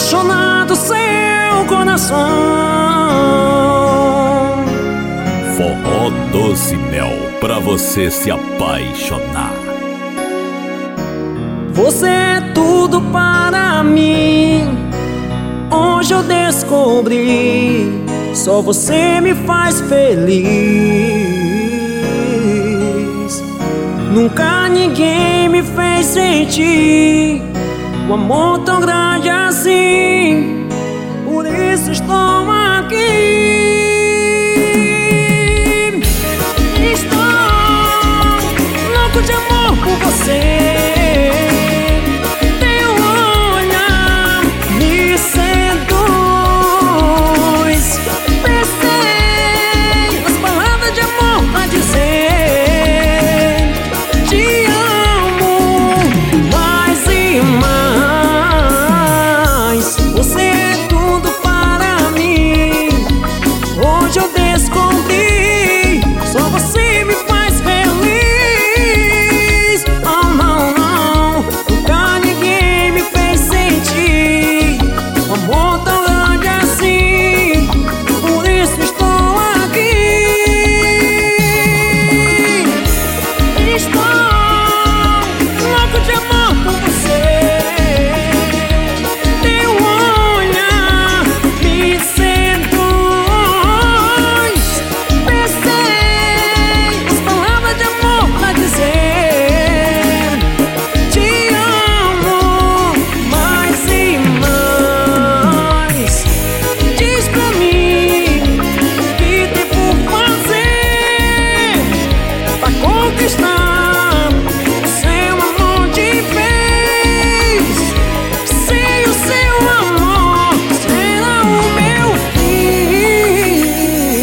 apaixonado seu coração. Forró Doce Mel, pra você se apaixonar. Você é tudo para mim. Hoje eu descobri, só você me faz feliz. Nunca ninguém me fez sentir um amor tão grande assim. Por isso estou aqui. Estou louco de amor por você.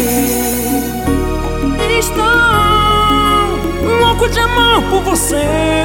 De amor por você.